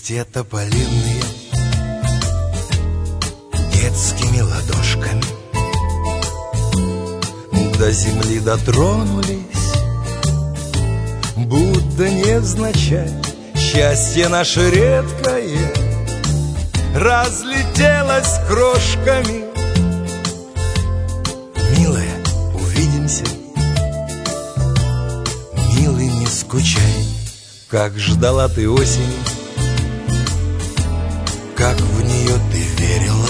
Листья тополиные детскими ладошками до земли дотронулись, будто невзначай. Счастье наше редкое разлетелось крошками. Милая, увидимся, милый, не скучай. Как ждала ты осени, как в нее ты верила,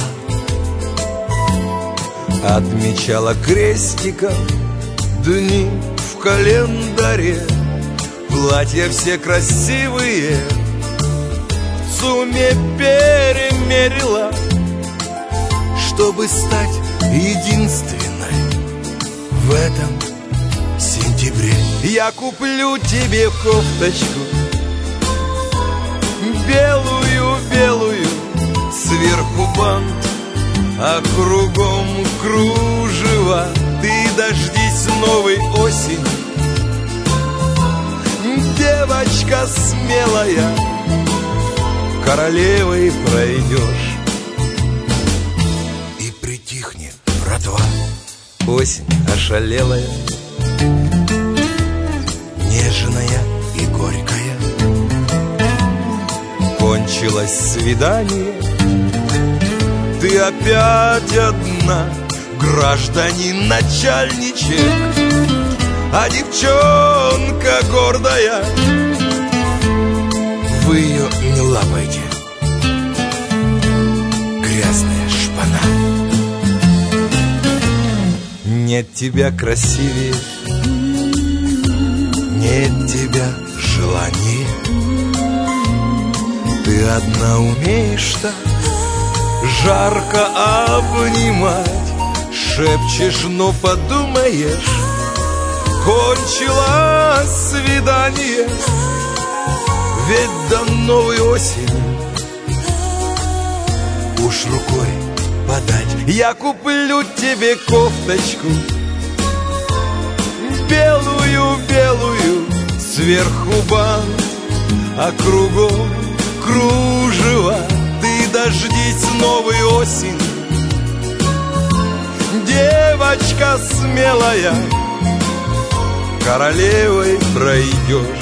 отмечала крестиком дни в календаре. Платья все красивые в сумме перемерила, чтобы стать единственной в этом сентябре. Я куплю тебе кофточку белую-белую, сверху бант, а кругом кружево. Ты дождись новой осени, девочка смелая, королевой пройдешь. И притихнет братва, осень ошалелая, нежная и горькая. Кончилось свидание, ты опять одна, гражданин начальничек, а девчонка гордая. Вы ее не лапайте, грязная шпана. Нет тебя красивее, нет тебя желания. Ты одна умеешь так жарко обнимать. Шепчешь, но подумаешь, кончилось свидание. Ведь до новой осени уж рукой подать. Я куплю тебе кофточку белую-белую, сверху бант, а кругом кружево. Ты дождись новой осени, девочка смелая, королевой пройдешь.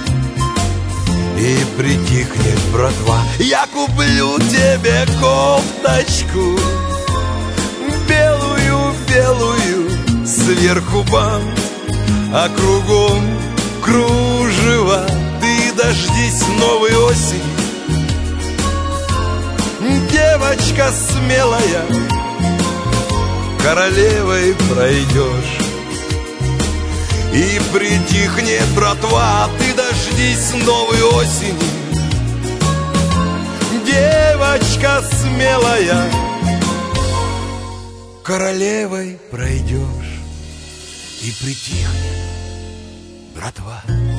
И притихнет братва, я куплю тебе кофточку белую-белую, сверху бант, а кругом кружево. Ты дождись новой осени, девочка смелая, королевой пройдешь. И притихнет братва, ты дождись новой осени, девочка смелая, королевой пройдешь. И притихнет братва.